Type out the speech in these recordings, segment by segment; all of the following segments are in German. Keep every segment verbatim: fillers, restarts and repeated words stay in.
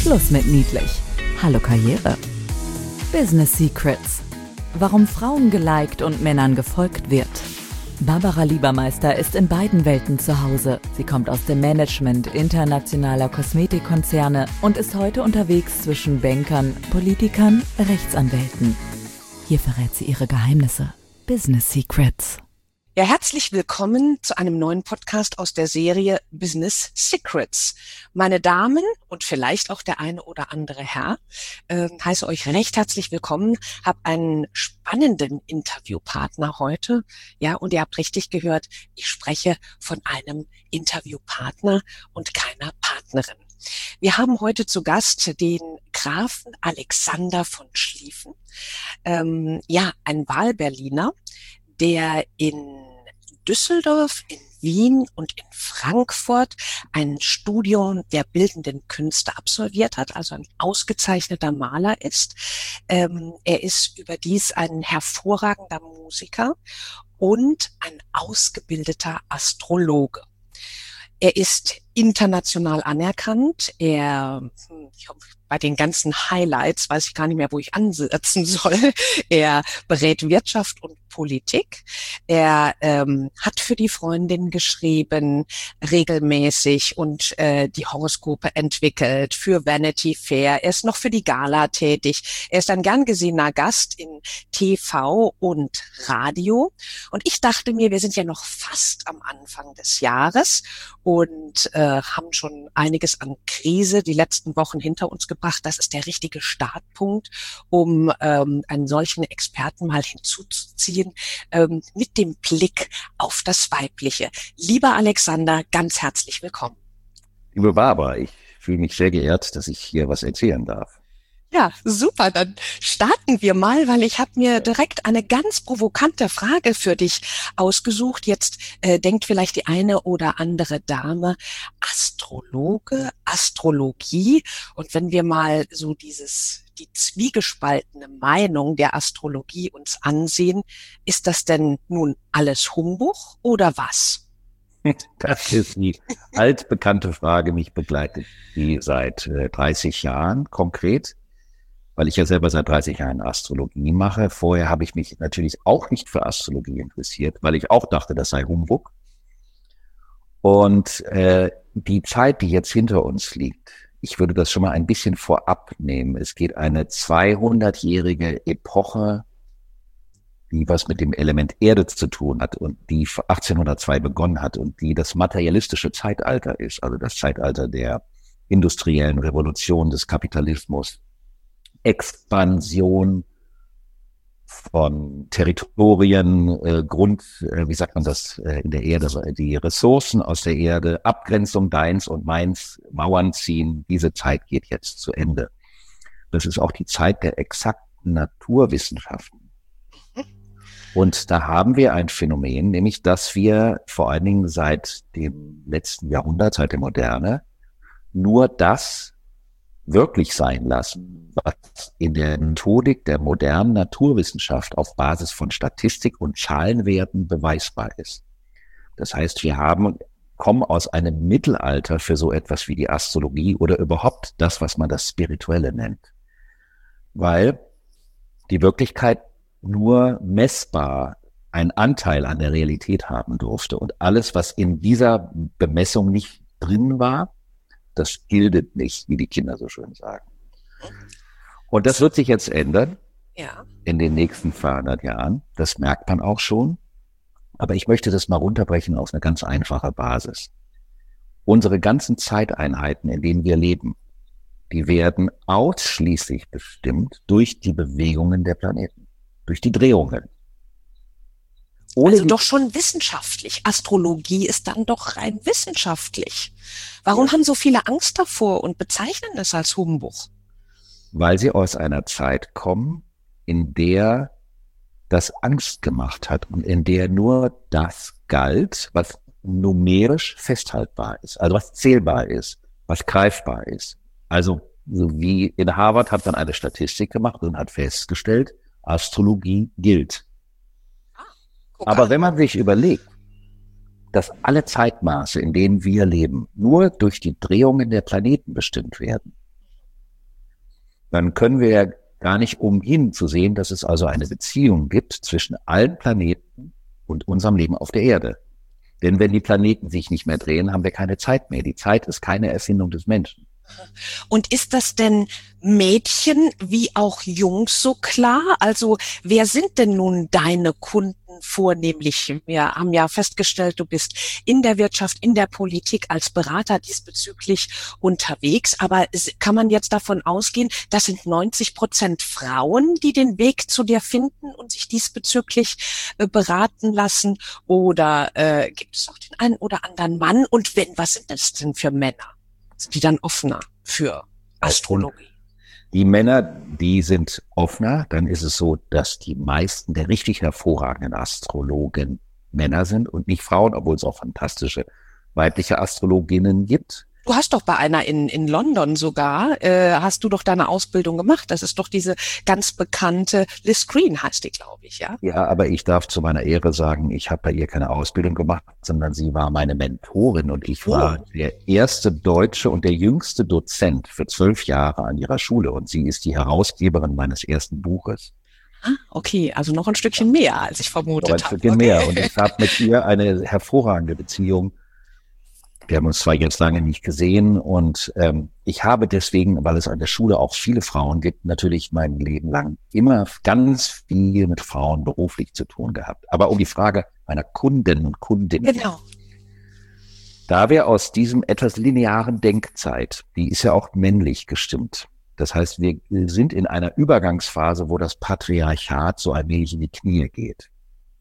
Schluss mit niedlich. Hallo Karriere. Business Secrets. Warum Frauen geliked und Männern gefolgt wird. Barbara Liebermeister ist in beiden Welten zu Hause. Sie kommt aus dem Management internationaler Kosmetikkonzerne und ist heute unterwegs zwischen Bankern, Politikern, Rechtsanwälten. Hier verrät sie ihre Geheimnisse. Business Secrets. Ja, herzlich willkommen zu einem neuen Podcast aus der Serie Business Secrets. Meine Damen und vielleicht auch der eine oder andere Herr, äh, heiße euch recht herzlich willkommen, habe einen spannenden Interviewpartner heute. Ja, und ihr habt richtig gehört, ich spreche von einem Interviewpartner und keiner Partnerin. Wir haben heute zu Gast den Grafen Alexander von Schlieffen, ähm, ja, ein Wahlberliner, der in Düsseldorf, in Wien und in Frankfurt ein Studium der bildenden Künste absolviert hat, also ein ausgezeichneter Maler ist. Ähm, er ist überdies ein hervorragender Musiker und ein ausgebildeter Astrologe. Er ist international anerkannt. Er, ich hoffe, bei den ganzen Highlights weiß ich gar nicht mehr, wo ich ansetzen soll. Er berät Wirtschaft und Politik. Er ähm, hat für die Freundin geschrieben, regelmäßig und äh, die Horoskope entwickelt für Vanity Fair. Er ist noch für die Gala tätig. Er ist ein gern gesehener Gast in T V und Radio. Und ich dachte mir, wir sind ja noch fast am Anfang des Jahres und äh, haben schon einiges an Krise die letzten Wochen hinter uns gebracht. Das ist der richtige Startpunkt, um ähm, einen solchen Experten mal hinzuzuziehen, ähm, mit dem Blick auf das Weibliche. Lieber Alexander, ganz herzlich willkommen. Liebe Barbara, ich fühle mich sehr geehrt, dass ich hier was erzählen darf. Ja, super. Dann starten wir mal, weil ich habe mir direkt eine ganz provokante Frage für dich ausgesucht. Jetzt äh, denkt vielleicht die eine oder andere Dame, Astrologe, Astrologie. Und wenn wir mal so dieses, die zwiegespaltene Meinung der Astrologie uns ansehen, ist das denn nun alles Humbug oder was? Das ist die altbekannte Frage, mich begleitet die seit äh, dreißig Jahren konkret, weil ich ja selber seit dreißig Jahren Astrologie mache. Vorher habe ich mich natürlich auch nicht für Astrologie interessiert, weil ich auch dachte, das sei Humbug. Und äh, die Zeit, die jetzt hinter uns liegt, ich würde das schon mal ein bisschen vorab nehmen. Es geht eine zweihundertjährige Epoche, die was mit dem Element Erde zu tun hat und die achtzehnhundertzwei begonnen hat und die das materialistische Zeitalter ist, also das Zeitalter der industriellen Revolution, des Kapitalismus, Expansion von Territorien, äh, Grund, äh, wie sagt man das äh, in der Erde, die Ressourcen aus der Erde, Abgrenzung deins und meins, Mauern ziehen, diese Zeit geht jetzt zu Ende. Das ist auch die Zeit der exakten Naturwissenschaften. Und da haben wir ein Phänomen, nämlich dass wir vor allen Dingen seit dem letzten Jahrhundert, seit der Moderne, nur das wirklich sein lassen, was in der Methodik der modernen Naturwissenschaft auf Basis von Statistik und Zahlenwerten beweisbar ist. Das heißt, wir haben, kommen aus einem Mittelalter für so etwas wie die Astrologie oder überhaupt das, was man das Spirituelle nennt. Weil die Wirklichkeit nur messbar einen Anteil an der Realität haben durfte und alles, was in dieser Bemessung nicht drin war, das giltet nicht, wie die Kinder so schön sagen. Und das wird sich jetzt ändern, ja, in den nächsten zweihundert Jahren. Das merkt man auch schon. Aber ich möchte das mal runterbrechen auf eine ganz einfache Basis. Unsere ganzen Zeiteinheiten, in denen wir leben, die werden ausschließlich bestimmt durch die Bewegungen der Planeten, durch die Drehungen. Ohne also doch schon wissenschaftlich. Astrologie ist dann doch rein wissenschaftlich. Warum ja. haben so viele Angst davor und bezeichnen es als Humbug? Weil sie aus einer Zeit kommen, in der das Angst gemacht hat und in der nur das galt, was numerisch festhaltbar ist, also was zählbar ist, was greifbar ist. Also so wie in Harvard hat man eine Statistik gemacht und hat festgestellt, Astrologie gilt. Aber wenn man sich überlegt, dass alle Zeitmaße, in denen wir leben, nur durch die Drehungen der Planeten bestimmt werden, dann können wir ja gar nicht umhin zu sehen, dass es also eine Beziehung gibt zwischen allen Planeten und unserem Leben auf der Erde. Denn wenn die Planeten sich nicht mehr drehen, haben wir keine Zeit mehr. Die Zeit ist keine Erfindung des Menschen. Und ist das denn Mädchen wie auch Jungs so klar? Also wer sind denn nun deine Kunden vornehmlich? Wir haben ja festgestellt, du bist in der Wirtschaft, in der Politik als Berater diesbezüglich unterwegs. Aber kann man jetzt davon ausgehen, das sind neunzig Prozent Frauen, die den Weg zu dir finden und sich diesbezüglich äh, beraten lassen? Oder äh, gibt es auch den einen oder anderen Mann? Und wenn, was sind das denn für Männer? Sind die dann offener für Astrologie? Die Männer, die sind offener. Dann ist es so, dass die meisten der richtig hervorragenden Astrologen Männer sind und nicht Frauen, obwohl es auch fantastische weibliche Astrologinnen gibt. Du hast doch bei einer in in London sogar, äh, hast du doch deine Ausbildung gemacht. Das ist doch diese ganz bekannte Liz Green, heißt die, glaube ich, ja? Ja, aber ich darf zu meiner Ehre sagen, ich habe bei ihr keine Ausbildung gemacht, sondern sie war meine Mentorin und ich war oh. der erste Deutsche und der jüngste Dozent für zwölf Jahre an ihrer Schule und sie ist die Herausgeberin meines ersten Buches. Ah, okay, also noch ein Stückchen mehr, als ich vermutet habe. Ein Stückchen okay. mehr und ich habe mit ihr eine hervorragende Beziehung. Wir haben uns zwar jetzt lange nicht gesehen und ähm, ich habe deswegen, weil es an der Schule auch viele Frauen gibt, natürlich mein Leben lang immer ganz viel mit Frauen beruflich zu tun gehabt. Aber um die Frage meiner Kunden und Kundinnen. Genau. Da wir aus diesem etwas linearen Denkzeit, die ist ja auch männlich gestimmt. Das heißt, wir sind in einer Übergangsphase, wo das Patriarchat so allmählich in die Knie geht.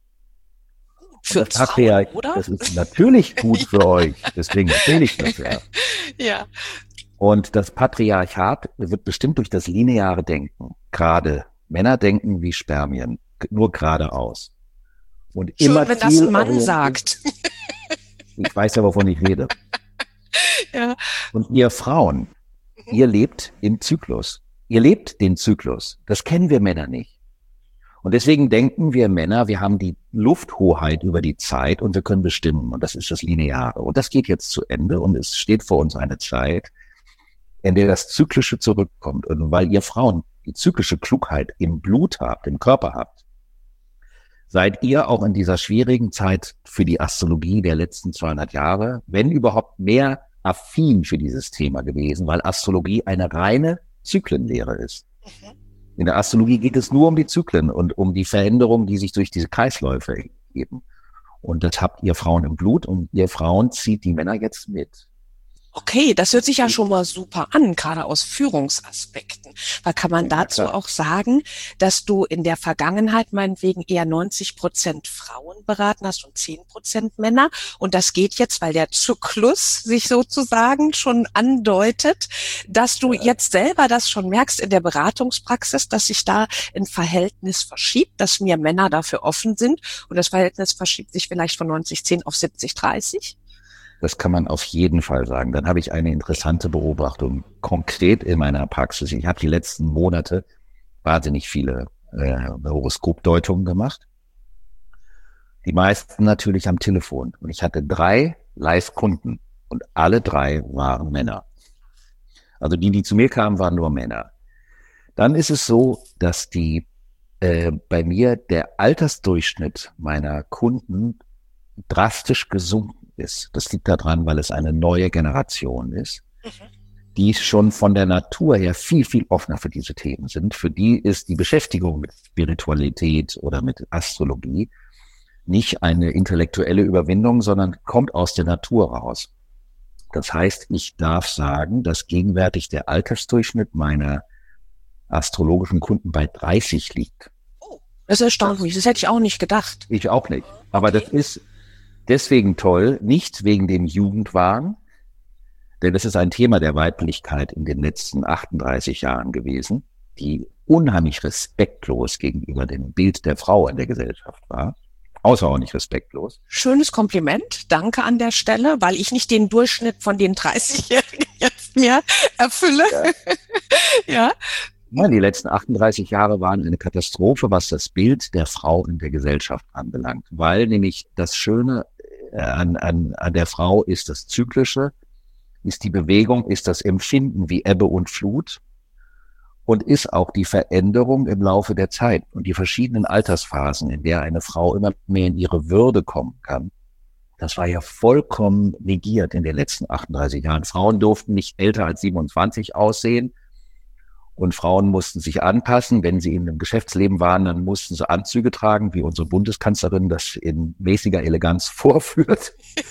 Für das Frauen, oder? Das ist natürlich gut für euch, deswegen erzähle ich das ja. Ja. Und das Patriarchat wird bestimmt durch das lineare Denken. Gerade Männer denken wie Spermien, nur geradeaus. Und Schön, immer wenn das ein Mann sagt. Ich weiß ja, wovon ich rede. Ja. Und ihr Frauen, ihr lebt im Zyklus. Ihr lebt den Zyklus. Das kennen wir Männer nicht. Und deswegen denken wir Männer, wir haben die Lufthoheit über die Zeit und wir können bestimmen. Und das ist das Lineare. Und das geht jetzt zu Ende und es steht vor uns eine Zeit, in der das Zyklische zurückkommt. Und weil ihr Frauen die zyklische Klugheit im Blut habt, im Körper habt, seid ihr auch in dieser schwierigen Zeit für die Astrologie der letzten zweihundert Jahre, wenn überhaupt, mehr affin für dieses Thema gewesen, weil Astrologie eine reine Zyklenlehre ist. Mhm. In der Astrologie geht es nur um die Zyklen und um die Veränderungen, die sich durch diese Kreisläufe ergeben. Und das habt ihr Frauen im Blut und ihr Frauen zieht die Männer jetzt mit. Okay, das hört sich ja schon mal super an, gerade aus Führungsaspekten. Weil kann man dazu ja, auch sagen, dass du in der Vergangenheit meinetwegen eher neunzig Prozent Frauen beraten hast und zehn Prozent Männer. Und das geht jetzt, weil der Zyklus sich sozusagen schon andeutet, dass du ja. jetzt selber das schon merkst in der Beratungspraxis, dass sich da ein Verhältnis verschiebt, dass mehr Männer dafür offen sind. Und das Verhältnis verschiebt sich vielleicht von neunzig zehn auf siebzig dreißig. Das kann man auf jeden Fall sagen. Dann habe ich eine interessante Beobachtung. Konkret in meiner Praxis. Ich habe die letzten Monate wahnsinnig viele äh, Horoskopdeutungen gemacht. Die meisten natürlich am Telefon. Und ich hatte drei Live-Kunden und alle drei waren Männer. Also die, die zu mir kamen, waren nur Männer. Dann ist es so, dass die äh, bei mir der Altersdurchschnitt meiner Kunden drastisch gesunken ist. Das liegt daran, weil es eine neue Generation ist, mhm. die schon von der Natur her viel, viel offener für diese Themen sind. Für die ist die Beschäftigung mit Spiritualität oder mit Astrologie nicht eine intellektuelle Überwindung, sondern kommt aus der Natur raus. Das heißt, ich darf sagen, dass gegenwärtig der Altersdurchschnitt meiner astrologischen Kunden bei dreißig liegt. Oh, das ist erstaunlich. Das hätte ich auch nicht gedacht. Ich auch nicht. Aber das ist deswegen toll, nicht wegen dem Jugendwahn, denn es ist ein Thema der Weiblichkeit in den letzten achtunddreißig Jahren gewesen, die unheimlich respektlos gegenüber dem Bild der Frau in der Gesellschaft war. Außerordentlich respektlos. Schönes Kompliment, danke an der Stelle, weil ich nicht den Durchschnitt von den dreißigjährigen jetzt mehr erfülle. Ja. ja. Ja, die letzten achtunddreißig Jahre waren eine Katastrophe, was das Bild der Frau in der Gesellschaft anbelangt, weil nämlich das Schöne An, an, an der Frau ist das Zyklische, ist die Bewegung, ist das Empfinden wie Ebbe und Flut. und ist auch die Veränderung im Laufe der Zeit und die verschiedenen Altersphasen, in der eine Frau immer mehr in ihre Würde kommen kann. Das war ja vollkommen negiert in den letzten achtunddreißig Jahren. Frauen durften nicht älter als siebenundzwanzig aussehen und Frauen mussten sich anpassen. Wenn sie in einem Geschäftsleben waren, dann mussten sie Anzüge tragen, wie unsere Bundeskanzlerin das in mäßiger Eleganz vorführt.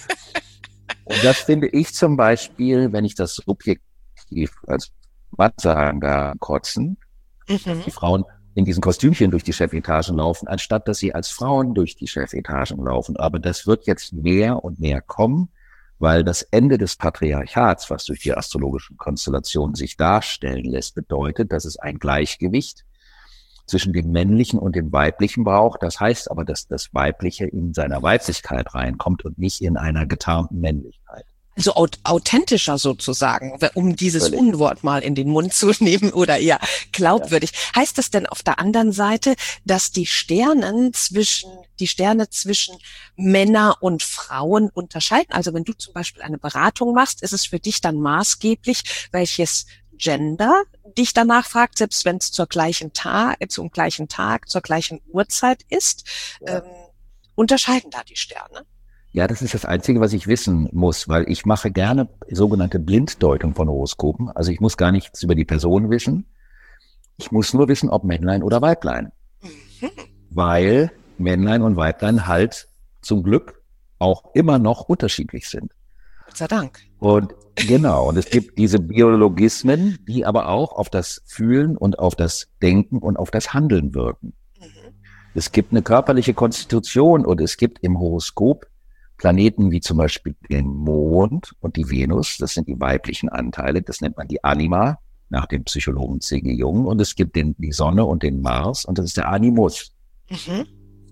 Und das finde ich zum Beispiel, wenn ich das subjektiv als Mann sagen darf, kotzen, mhm. dass die Frauen in diesen Kostümchen durch die Chefetagen laufen, anstatt dass sie als Frauen durch die Chefetagen laufen. Aber das wird jetzt mehr und mehr kommen, weil das Ende des Patriarchats, was durch die astrologischen Konstellationen sich darstellen lässt, bedeutet, dass es ein Gleichgewicht zwischen dem Männlichen und dem Weiblichen braucht. Das heißt aber, dass das Weibliche in seiner Weiblichkeit reinkommt und nicht in einer getarnten Männlichkeit. Also authentischer sozusagen, um dieses Völlig. Unwort mal in den Mund zu nehmen oder eher glaubwürdig. Ja. Heißt das denn auf der anderen Seite, dass die Sternen zwischen, die Sterne zwischen Männer und Frauen unterscheiden? Also wenn du zum Beispiel eine Beratung machst, ist es für dich dann maßgeblich, welches Gender dich danach fragt, selbst wenn es zur gleichen Tag, zum gleichen Tag, zur gleichen Uhrzeit ist, ja. ähm, unterscheiden da die Sterne? Ja, das ist das Einzige, was ich wissen muss, weil ich mache gerne sogenannte Blinddeutung von Horoskopen. Also ich muss gar nichts über die Person wissen. Ich muss nur wissen, ob Männlein oder Weiblein. Mhm. Weil Männlein und Weiblein halt zum Glück auch immer noch unterschiedlich sind. Gott sei Dank. Und genau, und es gibt diese Biologismen, die aber auch auf das Fühlen und auf das Denken und auf das Handeln wirken. Mhm. Es gibt eine körperliche Konstitution und es gibt im Horoskop Planeten wie zum Beispiel den Mond und die Venus, das sind die weiblichen Anteile, das nennt man die Anima, nach dem Psychologen C G Jung. Und es gibt den, die Sonne und den Mars und das ist der Animus. Mhm.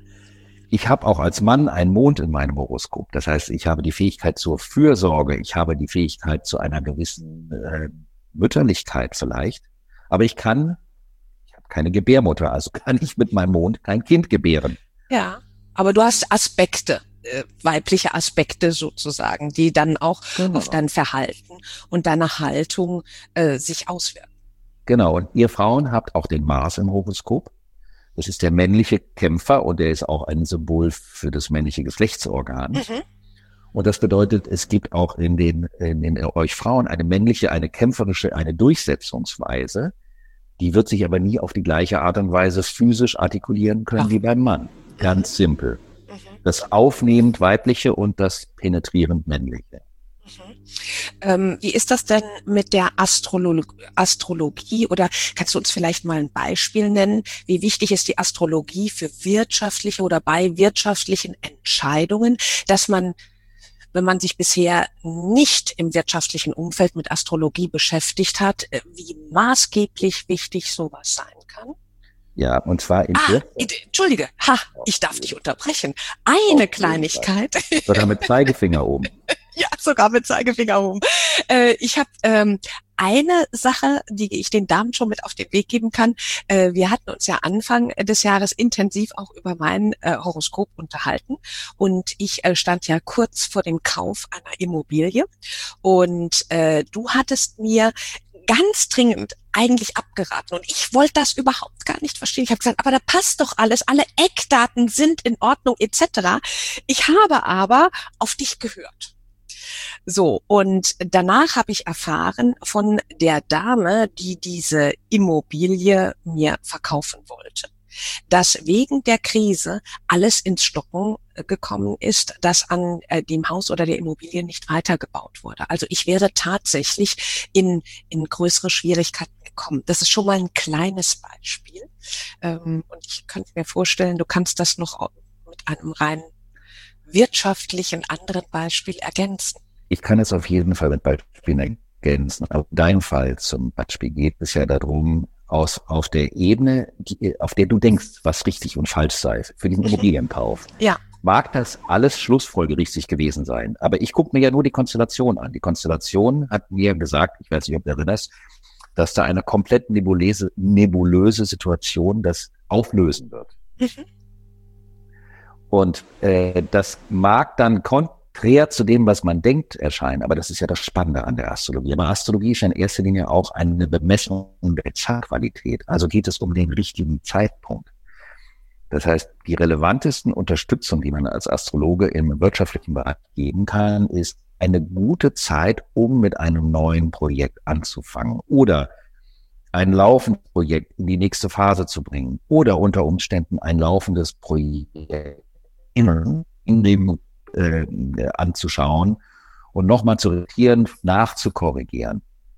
Ich habe auch als Mann einen Mond in meinem Horoskop. Das heißt, ich habe die Fähigkeit zur Fürsorge, ich habe die Fähigkeit zu einer gewissen äh, Mütterlichkeit vielleicht. Aber ich kann, ich habe keine Gebärmutter, also kann ich mit meinem Mond kein Kind gebären. Ja, aber du hast Aspekte. Weibliche Aspekte sozusagen, die dann auch genau. auf dein Verhalten und deine Haltung äh, sich auswirken. Genau, und ihr Frauen habt auch den Mars im Horoskop. Das ist der männliche Kämpfer und der ist auch ein Symbol für das männliche Geschlechtsorgan. Mhm. Und das bedeutet, es gibt auch in den in, in euch Frauen eine männliche, eine kämpferische, eine Durchsetzungsweise. Die wird sich aber nie auf die gleiche Art und Weise physisch artikulieren können Ach. wie beim Mann. Ganz mhm. simpel. Das aufnehmend Weibliche und das penetrierend Männliche. Mhm. Ähm, wie ist das denn mit der Astrolog- Astrologie oder kannst du uns vielleicht mal ein Beispiel nennen? Wie wichtig ist die Astrologie für wirtschaftliche oder bei wirtschaftlichen Entscheidungen, dass man, wenn man sich bisher nicht im wirtschaftlichen Umfeld mit Astrologie beschäftigt hat, wie maßgeblich wichtig sowas sein kann? Ja, und zwar in ah, Entschuldige, ha, ich darf dich unterbrechen. Eine Kleinigkeit. Sogar mit Zeigefinger oben. Ja, sogar mit Zeigefinger oben. Äh, ich habe ähm, eine Sache, die ich den Damen schon mit auf den Weg geben kann. Äh, wir hatten uns ja Anfang des Jahres intensiv auch über mein äh, Horoskop unterhalten und ich äh, stand ja kurz vor dem Kauf einer Immobilie und äh, du hattest mir ganz dringend eigentlich abgeraten und ich wollte das überhaupt gar nicht verstehen. Ich habe gesagt, aber da passt doch alles, alle Eckdaten sind in Ordnung et cetera. Ich habe aber auf dich gehört. So, und danach habe ich erfahren von der Dame, die diese Immobilie mir verkaufen wollte, dass wegen der Krise alles ins Stocken gekommen ist, dass an äh, dem Haus oder der Immobilie nicht weitergebaut wurde. Also ich wäre tatsächlich in, in größere Schwierigkeiten gekommen. Das ist schon mal ein kleines Beispiel. Ähm, und ich könnte mir vorstellen, du kannst das noch mit einem rein wirtschaftlichen anderen Beispiel ergänzen. Ich kann es auf jeden Fall mit Beispielen ergänzen. Aber in deinem Fall zum Beispiel geht es ja darum, aus, auf der Ebene, die, auf der du denkst, was richtig und falsch sei, für diesen Immobilienkauf. Ja. Mag das alles schlussfolgerichtig gewesen sein. Aber ich gucke mir ja nur die Konstellation an. Die Konstellation hat mir gesagt, ich weiß nicht, ob du erinnerst, dass da eine komplett nebulöse, nebulöse Situation das auflösen wird. Mhm. Und äh, das mag dann kon- konträr zu dem, was man denkt, erscheinen. Aber das ist ja das Spannende an der Astrologie. Aber Astrologie ist ja in erster Linie auch eine Bemessung der Chartqualität. Also geht es um den richtigen Zeitpunkt. Das heißt, die relevantesten Unterstützung, die man als Astrologe im wirtschaftlichen Bereich geben kann, ist eine gute Zeit, um mit einem neuen Projekt anzufangen oder ein laufendes Projekt in die nächste Phase zu bringen oder unter Umständen ein laufendes Projekt in, in dem äh, anzuschauen und nochmal zu revidieren, nachzukorrigieren.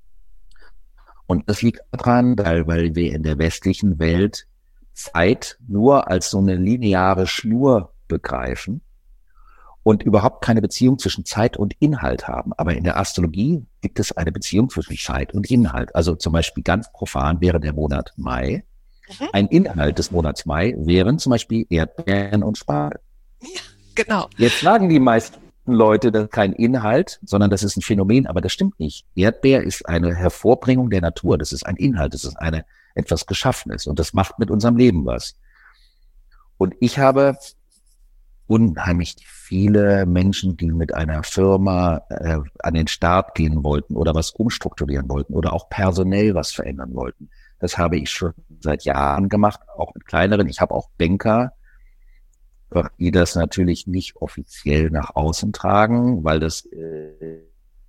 Und das liegt daran, weil, weil wir in der westlichen Welt Zeit nur als so eine lineare Schnur begreifen und überhaupt keine Beziehung zwischen Zeit und Inhalt haben. Aber in der Astrologie gibt es eine Beziehung zwischen Zeit und Inhalt. Also zum Beispiel ganz profan wäre der Monat Mai. Mhm. Ein Inhalt des Monats Mai wären zum Beispiel Erdbeeren und Spargel. Ja, genau. Jetzt sagen die meisten Leute, das ist kein Inhalt, sondern das ist ein Phänomen, aber das stimmt nicht. Erdbeer ist eine Hervorbringung der Natur. Das ist ein Inhalt, das ist eine etwas Geschaffenes und das macht mit unserem Leben was. Und ich habe unheimlich viele Menschen, die mit einer Firma äh, an den Start gehen wollten oder was umstrukturieren wollten oder auch personell was verändern wollten. Das habe ich schon seit Jahren gemacht, auch mit kleineren. Ich habe auch Banker, die das natürlich nicht offiziell nach außen tragen, weil das äh,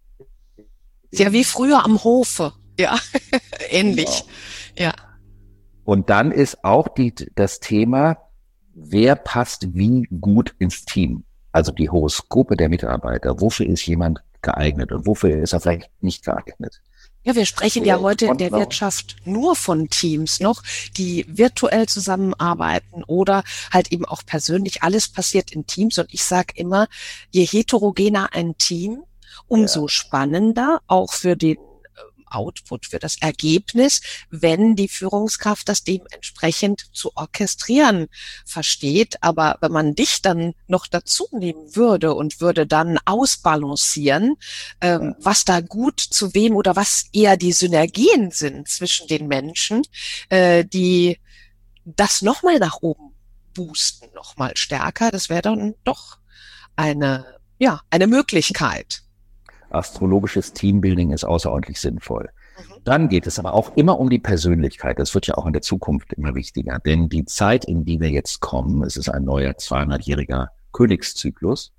ja wie früher am Hofe, ja, ähnlich. Genau. Ja. Und dann ist auch die, das Thema, wer passt wie gut ins Team? Also die Horoskope der Mitarbeiter. Wofür ist jemand geeignet und wofür ist er vielleicht nicht geeignet? Ja, wir sprechen ja heute in der Wirtschaft nur von Teams noch, die virtuell zusammenarbeiten oder halt eben auch persönlich. Alles passiert in Teams. Und ich sage immer, je heterogener ein Team, umso ja. spannender auch für den Output, für das Ergebnis, wenn die Führungskraft das dementsprechend zu orchestrieren versteht. Aber wenn man dich dann noch dazu nehmen würde und würde dann ausbalancieren, ähm, was da gut zu wem oder was eher die Synergien sind zwischen den Menschen, äh, die das nochmal nach oben boosten, nochmal stärker, das wäre dann doch eine, ja, eine Möglichkeit. Astrologisches Teambuilding ist außerordentlich sinnvoll. Mhm. Dann geht es aber auch immer um die Persönlichkeit. Das wird ja auch in der Zukunft immer wichtiger. Denn die Zeit, in die wir jetzt kommen, es ist ein neuer zweihundertjähriger Königszyklus.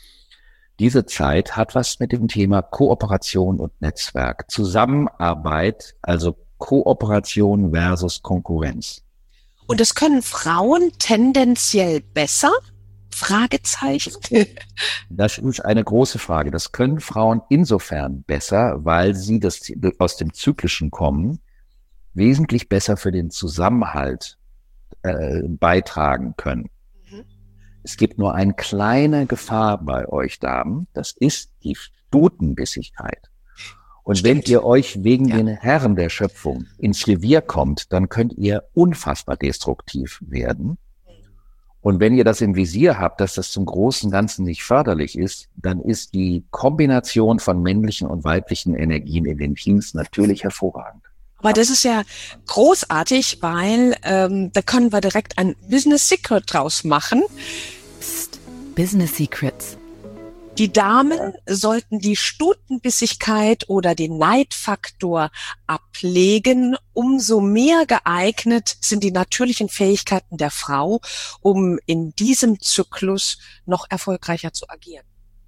Diese Zeit hat was mit dem Thema Kooperation und Netzwerk, Zusammenarbeit, also Kooperation versus Konkurrenz. Und das können Frauen tendenziell besser? Fragezeichen. Das ist eine große Frage. Das können Frauen insofern besser, weil sie das aus dem Zyklischen kommen, wesentlich besser für den Zusammenhalt äh, beitragen können. Mhm. Es gibt nur eine kleine Gefahr bei euch Damen, das ist die Stutenbissigkeit. Und Stimmt. wenn ihr euch wegen ja. den Herren der Schöpfung ins Revier kommt, dann könnt ihr unfassbar destruktiv werden. Und wenn ihr das im Visier habt, dass das zum großen Ganzen nicht förderlich ist, dann ist die Kombination von männlichen und weiblichen Energien in den Teams natürlich hervorragend. Aber das ist ja großartig, weil ähm, da können wir direkt ein Business Secret draus machen. Psst, Business Secrets. Die Damen sollten die Stutenbissigkeit oder den Neidfaktor ablegen. Umso mehr geeignet sind die natürlichen Fähigkeiten der Frau, um in diesem Zyklus noch erfolgreicher zu agieren.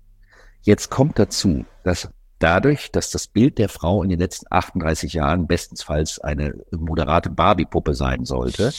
Jetzt kommt dazu, dass dadurch, dass das Bild der Frau in den letzten achtunddreißig Jahren bestensfalls eine moderate Barbie-Puppe sein sollte,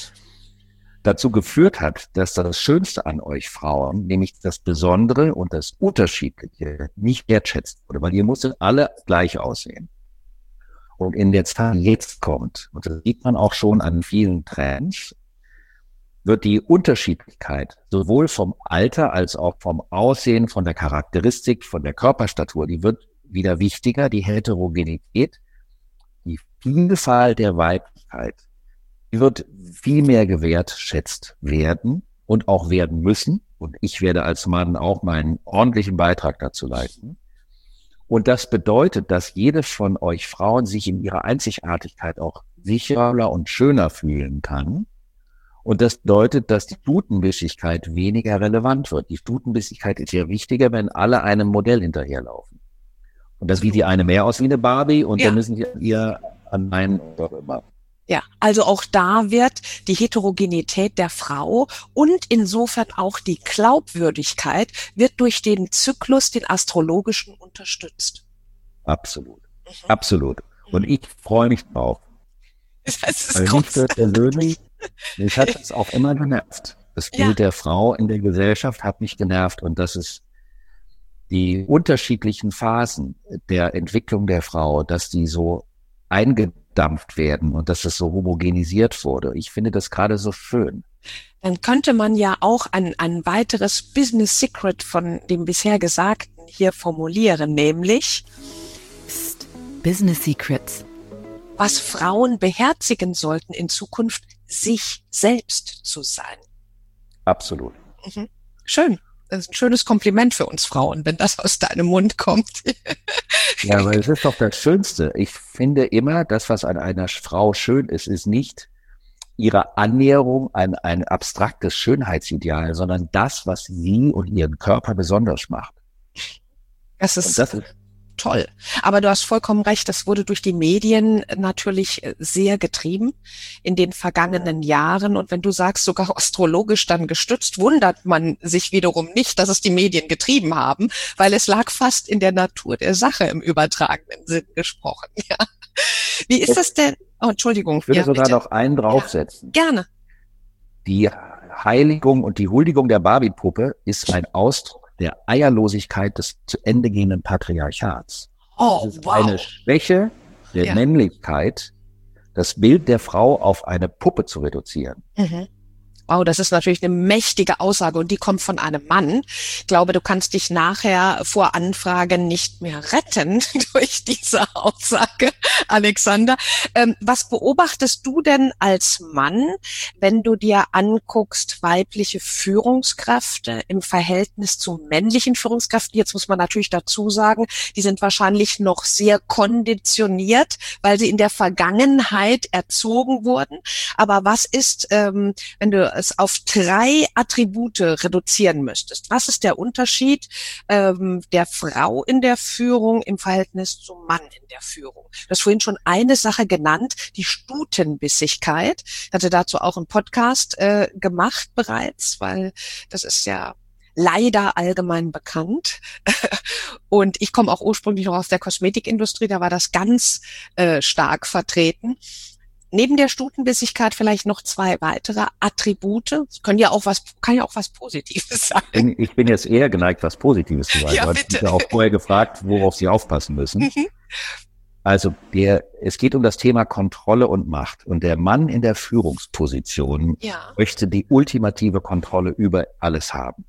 dazu geführt hat, dass das Schönste an euch Frauen, nämlich das Besondere und das Unterschiedliche, nicht wertschätzt wurde, weil ihr musstet alle gleich aussehen. Und in der Zeit, die jetzt kommt, und das sieht man auch schon an vielen Trends, wird die Unterschiedlichkeit sowohl vom Alter als auch vom Aussehen, von der Charakteristik, von der Körperstatur, die wird wieder wichtiger, die Heterogenität, die Vielfalt der Weiblichkeit, die wird viel mehr gewertschätzt werden und auch werden müssen. Und ich werde als Mann auch meinen ordentlichen Beitrag dazu leisten. Und das bedeutet, dass jede von euch Frauen sich in ihrer Einzigartigkeit auch sicherer und schöner fühlen kann Und das bedeutet, dass die Stutenbissigkeit weniger relevant wird. Die Stutenbissigkeit ist ja wichtiger, wenn alle einem Modell hinterherlaufen. Und das sieht die eine mehr aus wie eine Barbie und Ja. dann müssen die ihr an meinen oder immer. Ja, also auch da wird die Heterogenität der Frau und insofern auch die Glaubwürdigkeit wird durch den Zyklus, den astrologischen, unterstützt. Absolut. Absolut. Und ich freue mich drauf. Das ist Weil mich großartig. persönlich, mich hat das auch immer genervt. Das Bild Ja. der Frau in der Gesellschaft hat mich genervt und das ist die unterschiedlichen Phasen der Entwicklung der Frau, dass die so eingedampft werden und dass es so homogenisiert wurde. Ich finde das gerade so schön. Dann könnte man ja auch ein, ein weiteres Business Secret von dem bisher Gesagten hier formulieren, nämlich Psst. Business Secrets. was Frauen beherzigen sollten in Zukunft, sich selbst zu sein. Absolut. Mhm. Schön. Das ist ein schönes Kompliment für uns Frauen, wenn das aus deinem Mund kommt. Ja, aber es ist doch das Schönste. Ich finde immer, das, was an einer Frau schön ist, ist nicht ihre Annäherung an ein abstraktes Schönheitsideal, sondern das, was sie und ihren Körper besonders macht. Das Und ist das ist toll. Aber du hast vollkommen recht, das wurde durch die Medien natürlich sehr getrieben in den vergangenen Jahren. Und wenn du sagst, sogar astrologisch dann gestützt, wundert man sich wiederum nicht, dass es die Medien getrieben haben, weil es lag fast in der Natur der Sache im übertragenen Sinn gesprochen. Ja. Wie ist das denn? Oh, Entschuldigung. Ich würde Ja, sogar bitte. noch einen draufsetzen. Gerne. Die Heiligung und die Huldigung der Barbie-Puppe ist ein Ausdruck der Eierlosigkeit des zu Ende gehenden Patriarchats. Oh, Es ist wow. eine Schwäche der Ja. Männlichkeit, das Bild der Frau auf eine Puppe zu reduzieren. Mhm. Wow, das ist natürlich eine mächtige Aussage und die kommt von einem Mann. Ich glaube, du kannst dich nachher vor Anfragen nicht mehr retten durch diese Aussage, Alexander. Ähm, was beobachtest du denn als Mann, wenn du dir anguckst, weibliche Führungskräfte im Verhältnis zu männlichen Führungskräften? Jetzt muss man natürlich dazu sagen, die sind wahrscheinlich noch sehr konditioniert, weil sie in der Vergangenheit erzogen wurden. Aber was ist, ähm, wenn du es auf drei Attribute reduzieren müsstest? Was ist der Unterschied ähm, der Frau in der Führung im Verhältnis zum Mann in der Führung? Du hast vorhin schon eine Sache genannt, die Stutenbissigkeit. Ich hatte dazu auch einen Podcast äh, gemacht bereits, weil das ist ja leider allgemein bekannt. Und ich komme auch ursprünglich noch aus der Kosmetikindustrie, da war das ganz äh, stark vertreten. Neben der Stutenbissigkeit vielleicht noch zwei weitere Attribute. Es können ja auch was, kann ja auch was Positives sein. Bin, ich bin jetzt eher geneigt, was Positives zu sagen. Ja, Du hast bitte. mich ja auch vorher gefragt, worauf Sie aufpassen müssen. Mhm. Also der, es geht um das Thema Kontrolle und Macht. Und der Mann in der Führungsposition Ja. möchte die ultimative Kontrolle über alles haben.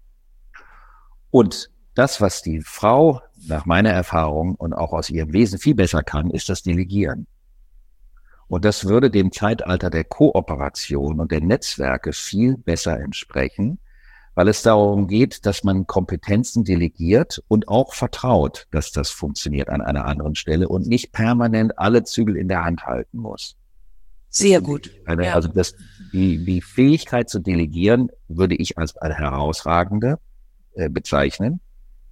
Und das, was die Frau nach meiner Erfahrung und auch aus ihrem Wesen viel besser kann, ist das Delegieren. Und das würde dem Zeitalter der Kooperation und der Netzwerke viel besser entsprechen, weil es darum geht, dass man Kompetenzen delegiert und auch vertraut, dass das funktioniert an einer anderen Stelle und nicht permanent alle Zügel in der Hand halten muss. Sehr gut. Eine, Ja. Also das, die, die Fähigkeit zu delegieren würde ich als eine herausragende äh, bezeichnen.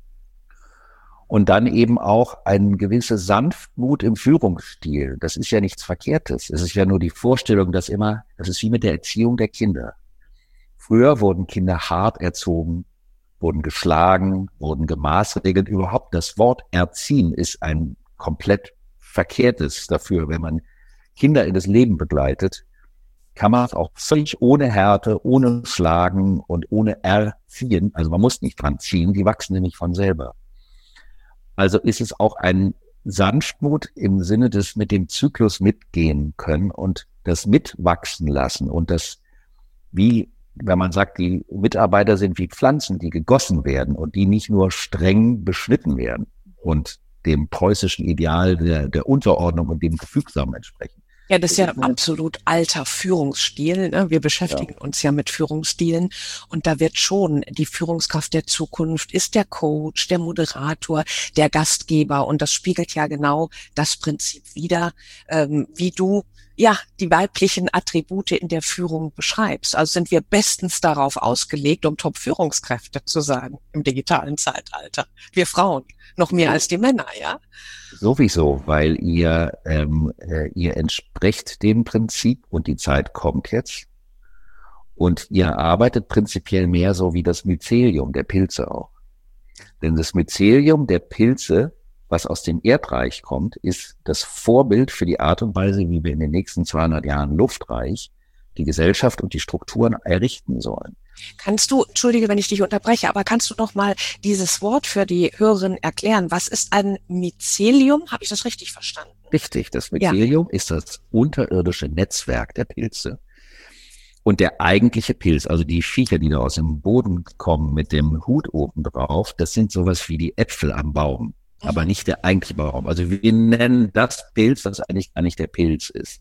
Und dann eben auch eine gewisse Sanftmut im Führungsstil. Das ist ja nichts Verkehrtes. Es ist ja nur die Vorstellung, dass immer, das ist wie mit der Erziehung der Kinder. Früher wurden Kinder hart erzogen, wurden geschlagen, wurden gemaßregelt. Überhaupt das Wort erziehen ist ein komplett verkehrtes dafür. Wenn man Kinder in das Leben begleitet, kann man es auch völlig ohne Härte, ohne Schlagen und ohne Erziehen. Also man muss nicht dran ziehen, die wachsen nämlich von selber. Also ist es auch ein Sanftmut im Sinne des mit dem Zyklus mitgehen können und das mitwachsen lassen und das, wie, wenn man sagt, die Mitarbeiter sind wie Pflanzen, die gegossen werden und die nicht nur streng beschnitten werden und dem preußischen Ideal der, der Unterordnung und dem Gefügsamen entsprechen. Ja, das ist ja absolut alter Führungsstil. Ne? Wir beschäftigen Ja. uns ja mit Führungsstilen und da wird schon die Führungskraft der Zukunft ist der Coach, der Moderator, der Gastgeber und das spiegelt ja genau das Prinzip wider, ähm, wie du ja, die weiblichen Attribute in der Führung beschreibst. Also sind wir bestens darauf ausgelegt, um Top-Führungskräfte zu sein im digitalen Zeitalter. Wir Frauen, noch mehr als die Männer, ja? Sowieso, weil ihr, ähm, äh, ihr entsprecht dem Prinzip und die Zeit kommt jetzt. Und ihr arbeitet prinzipiell mehr so wie das Mycelium der Pilze auch. Denn das Mycelium der Pilze, was aus dem Erdreich kommt, ist das Vorbild für die Art und Weise, wie wir in den nächsten zweihundert Jahren luftreich die Gesellschaft und die Strukturen errichten sollen. Kannst du, entschuldige, wenn ich dich unterbreche, aber kannst du noch mal dieses Wort für die Hörerinnen erklären? Was ist ein Mycelium? Habe ich das richtig verstanden? Richtig, das Mycelium ja. ist das unterirdische Netzwerk der Pilze. Und der eigentliche Pilz, also die Viecher, die da aus dem Boden kommen mit dem Hut oben drauf, das sind sowas wie die Äpfel am Baum, mhm. aber nicht der eigentliche Baum. Also wir nennen das Pilz, was eigentlich gar nicht der Pilz ist.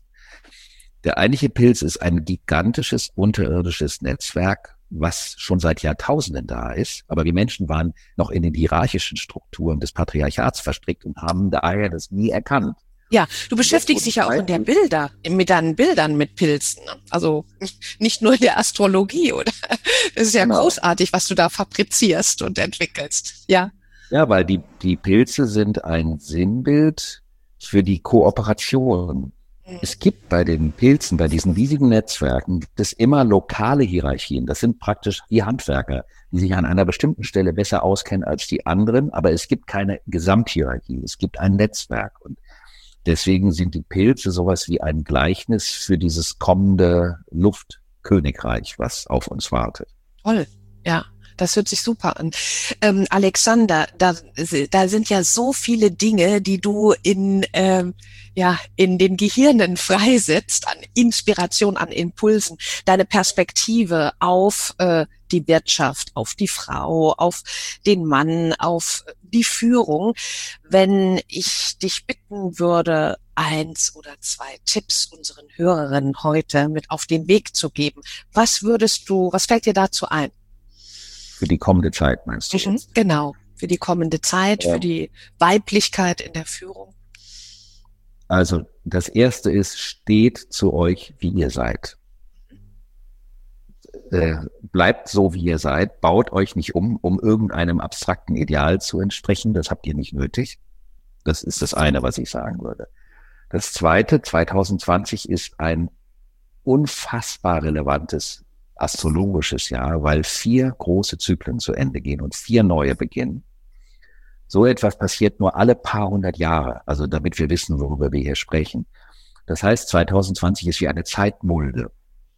Der eigentliche Pilz ist ein gigantisches unterirdisches Netzwerk, was schon seit Jahrtausenden da ist. Aber wir Menschen waren noch in den hierarchischen Strukturen des Patriarchats verstrickt und haben daher das nie erkannt. Ja, du beschäftigst dich ja auch in der Bilder, mit deinen Bildern mit Pilzen. Also nicht nur in der Astrologie, oder? Das ist ja genau. großartig, was du da fabrizierst und entwickelst. Ja. Ja, weil die, die Pilze sind ein Sinnbild für die Kooperation. Es gibt bei den Pilzen, bei diesen riesigen Netzwerken, gibt es immer lokale Hierarchien. Das sind praktisch die Handwerker, die sich an einer bestimmten Stelle besser auskennen als die anderen. Aber es gibt keine Gesamthierarchie. Es gibt ein Netzwerk. Und deswegen sind die Pilze sowas wie ein Gleichnis für dieses kommende Luftkönigreich, was auf uns wartet. Toll, ja. Das hört sich super an. Ähm, Alexander, da, da sind ja so viele Dinge, die du in, ähm, ja, in den Gehirnen freisetzt, an Inspiration, an Impulsen. Deine Perspektive auf äh, die Wirtschaft, auf die Frau, auf den Mann, auf die Führung. Wenn ich dich bitten würde, eins oder zwei Tipps unseren Hörerinnen heute mit auf den Weg zu geben, was würdest du, was fällt dir dazu ein? Für die kommende Zeit, meinst du? Mhm, genau, für die kommende Zeit, ja. für die Weiblichkeit in der Führung. Also das Erste ist, steht zu euch, wie ihr seid. Äh, bleibt so, wie ihr seid. Baut euch nicht um, um irgendeinem abstrakten Ideal zu entsprechen. Das habt ihr nicht nötig. Das ist das eine, was ich sagen würde. Das Zweite, zwanzig zwanzig ist ein unfassbar relevantes astrologisches Jahr, weil vier große Zyklen zu Ende gehen und vier neue beginnen. So etwas passiert nur alle paar hundert Jahre, also damit wir wissen, worüber wir hier sprechen. Das heißt, zwanzig zwanzig ist wie eine Zeitmulde.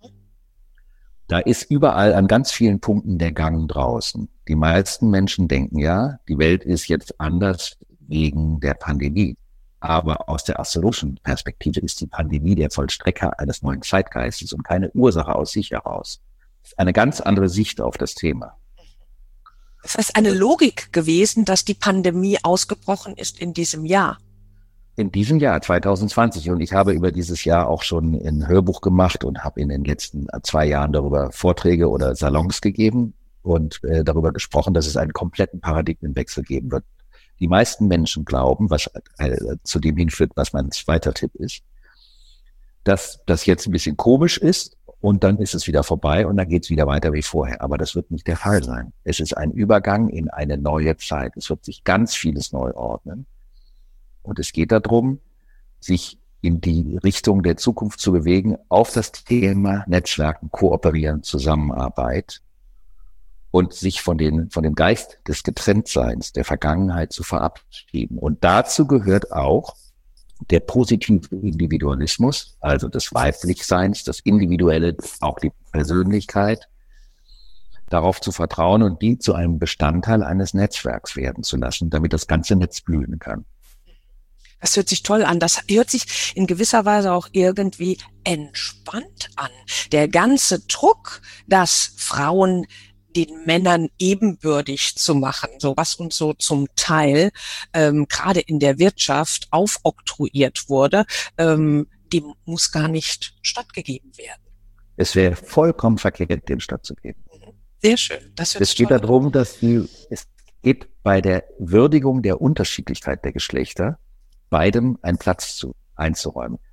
Da ist überall an ganz vielen Punkten der Gang draußen. Die meisten Menschen denken ja, die Welt ist jetzt anders wegen der Pandemie. Aber aus der astrologischen Perspektive ist die Pandemie der Vollstrecker eines neuen Zeitgeistes und keine Ursache aus sich heraus. Eine ganz andere Sicht auf das Thema. Es ist eine Logik gewesen, dass die Pandemie ausgebrochen ist in diesem Jahr. In diesem Jahr, zwanzig zwanzig. Und ich habe über dieses Jahr auch schon ein Hörbuch gemacht und habe in den letzten zwei Jahren darüber Vorträge oder Salons gegeben und äh, darüber gesprochen, dass es einen kompletten Paradigmenwechsel geben wird. Die meisten Menschen glauben, was äh, zu dem hinführt, was mein zweiter Tipp ist, dass das jetzt ein bisschen komisch ist und dann ist es wieder vorbei und dann geht es wieder weiter wie vorher. Aber das wird nicht der Fall sein. Es ist ein Übergang in eine neue Zeit. Es wird sich ganz vieles neu ordnen. Und es geht darum, sich in die Richtung der Zukunft zu bewegen, auf das Thema Netzwerken, Kooperieren, Zusammenarbeit und sich von den, von dem Geist des Getrenntseins, der Vergangenheit zu verabschieden. Und dazu gehört auch der positive Individualismus, also des Weiblichseins, das Individuelle, auch die Persönlichkeit, darauf zu vertrauen und die zu einem Bestandteil eines Netzwerks werden zu lassen, damit das ganze Netz blühen kann. Das hört sich toll an. Das hört sich in gewisser Weise auch irgendwie entspannt an. Der ganze Druck, dass Frauen den Männern ebenbürtig zu machen, so was uns so zum Teil ähm, gerade in der Wirtschaft aufoktroyiert wurde, ähm, dem muss gar nicht stattgegeben werden. Es wäre vollkommen verkehrt, dem stattzugeben. Sehr schön. Das hört es geht toll darum, dass die, es geht bei der Würdigung der Unterschiedlichkeit der Geschlechter beidem einen Platz zu, einzuräumen.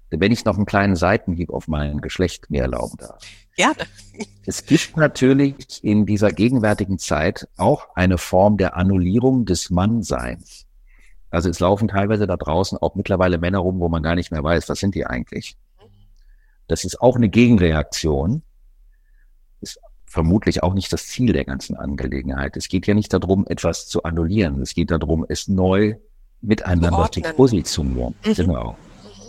wenn ich noch einen kleinen Seitenhieb auf mein Geschlecht mir erlauben darf. Gerne. Es gibt natürlich in dieser gegenwärtigen Zeit auch eine Form der Annullierung des Mannseins. Also es laufen teilweise da draußen auch mittlerweile Männer rum, wo man gar nicht mehr weiß, was sind die eigentlich. Das ist auch eine Gegenreaktion. Ist vermutlich auch nicht das Ziel der ganzen Angelegenheit. Es geht ja nicht darum, etwas zu annullieren. Es geht darum, es neu miteinander zu positionieren. Mhm. Genau.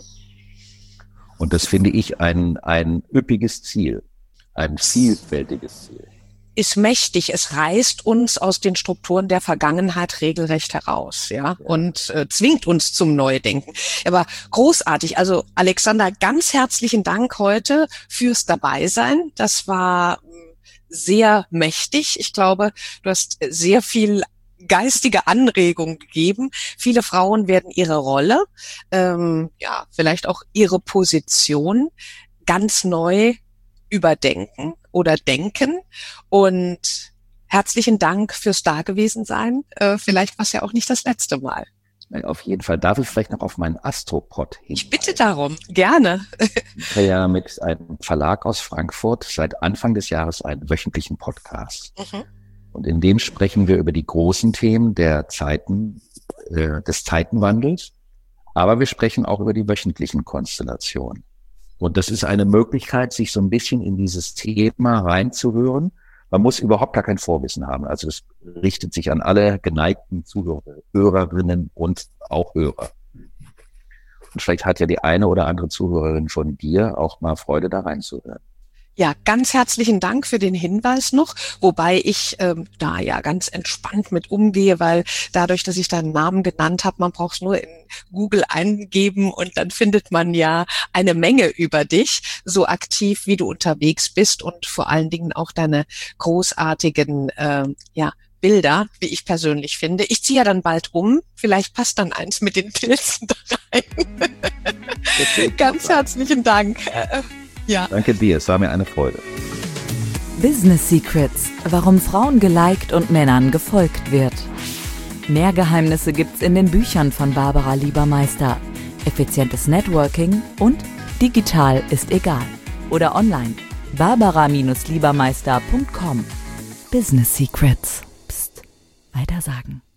Und das finde ich ein, ein üppiges Ziel. Ein vielfältiges Ziel. Ist mächtig. Es reißt uns aus den Strukturen der Vergangenheit regelrecht heraus, ja, ja. und äh, zwingt uns zum Neudenken. Aber großartig. Also Alexander, ganz herzlichen Dank heute fürs Dabeisein. Das war sehr mächtig. Ich glaube, du hast sehr viel geistige Anregung gegeben. Viele Frauen werden ihre Rolle, ähm, ja, vielleicht auch ihre Position ganz neu überdenken oder denken. Und herzlichen Dank fürs Dagewesensein. Äh, vielleicht war es ja auch nicht das letzte Mal. Auf jeden Fall. Darf ich vielleicht noch auf meinen Astropod hin? Ich bitte darum. Gerne. Ich habe ja mit einem Verlag aus Frankfurt seit Anfang des Jahres einen wöchentlichen Podcast. Mhm. Und in dem sprechen wir über die großen Themen der Zeiten, äh, des Zeitenwandels. Aber wir sprechen auch über die wöchentlichen Konstellationen. Und das ist eine Möglichkeit, sich so ein bisschen in dieses Thema reinzuhören. Man muss überhaupt gar kein Vorwissen haben. Also es richtet sich an alle geneigten Zuhörer, Hörerinnen und auch Hörer. Und vielleicht hat ja die eine oder andere Zuhörerin von dir auch mal Freude, da reinzuhören. Ja, ganz herzlichen Dank für den Hinweis noch, wobei ich ähm, da ja ganz entspannt mit umgehe, weil dadurch, dass ich deinen Namen genannt habe, man braucht es nur in Google eingeben und dann findet man ja eine Menge über dich, so aktiv wie du unterwegs bist und vor allen Dingen auch deine großartigen äh, ja Bilder, wie ich persönlich finde. Ich ziehe ja dann bald um, vielleicht passt dann eins mit den Pilzen da rein. Ganz herzlichen Dank. Ja. Danke dir, es war mir eine Freude. Business Secrets, warum Frauen geliked und Männern gefolgt wird. Mehr Geheimnisse gibt's in den Büchern von Barbara Liebermeister. Effizientes Networking und digital ist egal. Oder online. barbara Bindestrich liebermeister punkt com. Business Secrets. Psst. Weitersagen.